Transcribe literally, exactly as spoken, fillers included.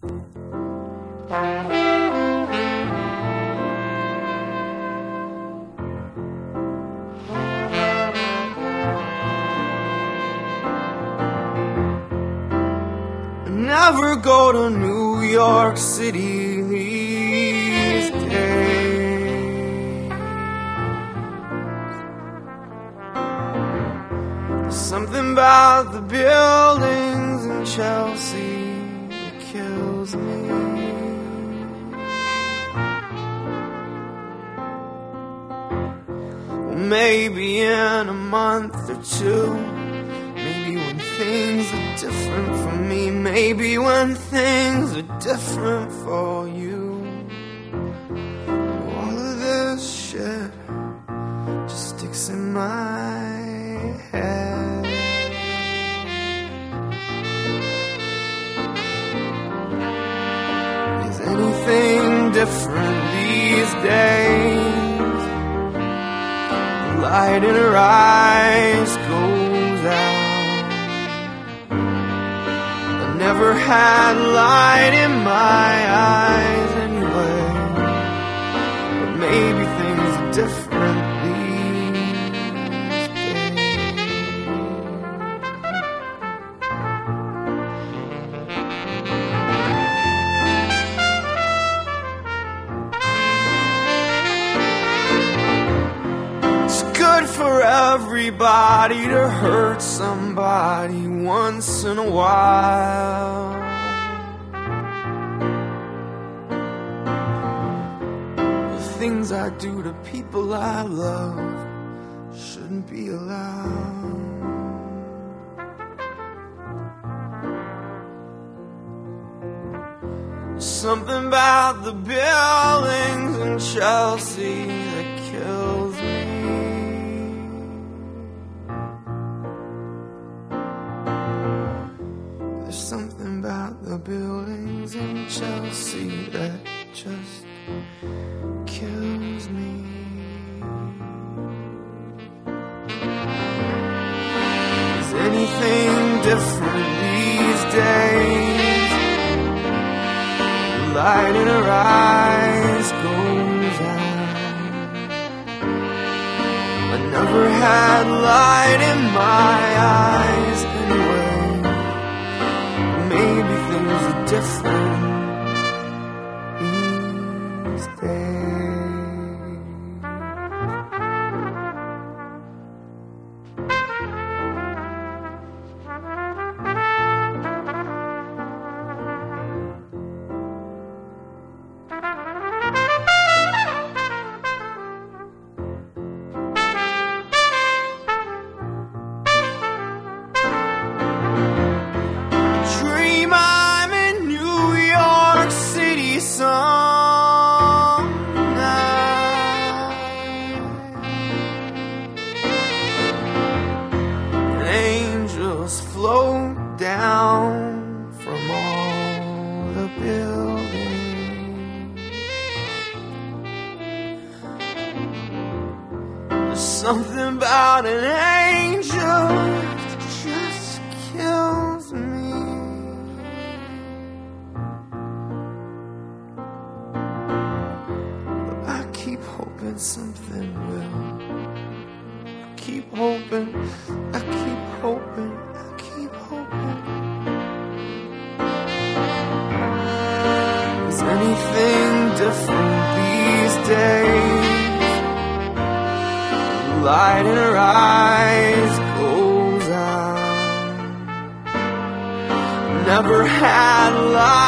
Never go to New York City these days. There's something about the buildings in Chelsea that kills me. Well, maybe in a month or two, maybe when things are different for me, maybe when things are different for you, all of this shit just sticks in my head. Is anything different these days? The light in her eyes goes out. Never had light in my eyes anyway, but maybe things are different these days. It's good for everybody to hurt somebody once in a while. The things I do to people I love shouldn't be allowed. Something about the buildings in Chelsea that kills me. Something about the buildings in Chelsea that just kills me. Is anything different these days? The light in her eyes goes out. I never had light in my eyes anyway. Maybe things are different these days. Float down from all the buildings. There's something about an angel that just kills me. But I keep hoping something will. I keep hoping, I keep hoping, I keep hoping. Is anything different these days? The light in her eyes goes out. Never had light